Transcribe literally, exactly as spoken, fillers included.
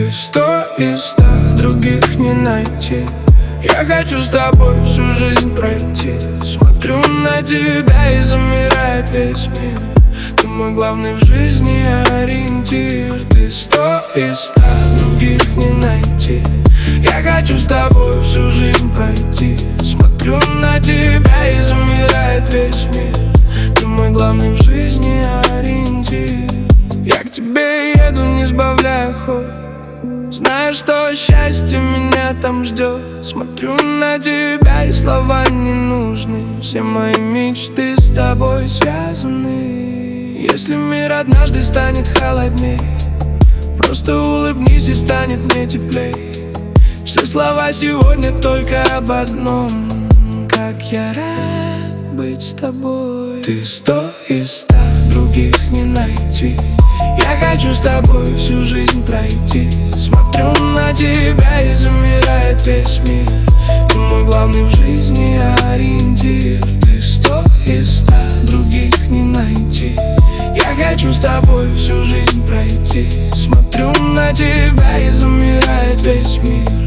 Ты сто из ста, других не найти. Я хочу с тобой всю жизнь пройти. Смотрю на тебя и замирает весь мир. Ты мой главный в жизни ориентир. Ты сто из ста, других не найти. Я хочу с тобой всю жизнь пройти. Смотрю на тебя и замирает весь мир. Ты мой главный в жизни ориентир. Я к тебе еду, не сбавляя ход, зная, что счастье меня там ждет. Смотрю на тебя, и слова не нужны. Все мои мечты с тобой связаны. Если мир однажды станет холодней, просто улыбнись и станет мне теплей. Все слова сегодня только об одном: как я рад быть с тобой. Ты сто из ста, других не найти. Я хочу с тобой всю жизнь пройти. Смотрю на тебя и замирает весь мир. Ты мой главный в жизни ориентир. Ты сто из ста, других не найти. Я хочу с тобой всю жизнь пройти. Смотрю на тебя и замирает весь мир.